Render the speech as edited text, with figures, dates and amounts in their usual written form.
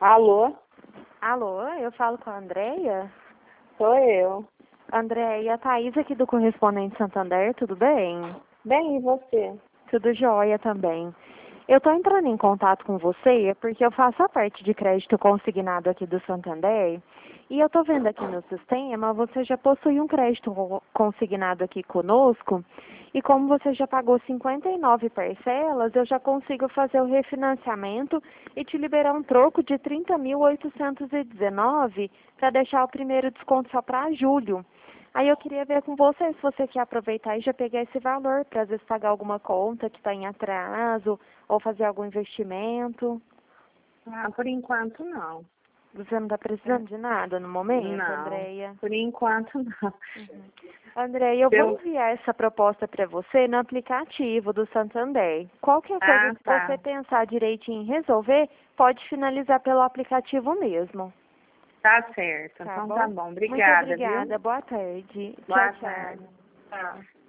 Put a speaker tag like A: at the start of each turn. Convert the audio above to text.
A: Alô?
B: Alô, eu falo com a Andréia?
A: Sou eu.
B: Andréia, a Thaís aqui do Correspondente Santander, tudo bem?
A: Bem, e você?
B: Tudo jóia também. Eu estou entrando em contato com você porque eu faço a parte de crédito consignado aqui do Santander e eu estou vendo aqui no sistema, você já possui um crédito consignado aqui conosco e como você já pagou 59 parcelas, eu já consigo fazer o refinanciamento e te liberar um troco de 30.819 para deixar o primeiro desconto só para julho. Aí eu queria ver com você se você quer aproveitar e já pegar esse valor para às vezes pagar alguma conta que está em atraso ou fazer algum investimento.
A: Por enquanto não.
B: Você não está precisando de nada no momento,
A: Não,
B: Andréia?
A: por enquanto não.
B: Andréia, eu vou enviar essa proposta para você no aplicativo do Santander. Qualquer coisa, se
A: Tá.
B: você pensar direitinho em resolver, pode finalizar pelo aplicativo mesmo.
A: Tá certo.
B: Tá
A: Então
B: bom?
A: tá bom. Obrigada,
B: Muito obrigada.
A: viu?
B: Boa tarde.
A: Boa
B: Tchau, tchau.
A: tarde. Tchau.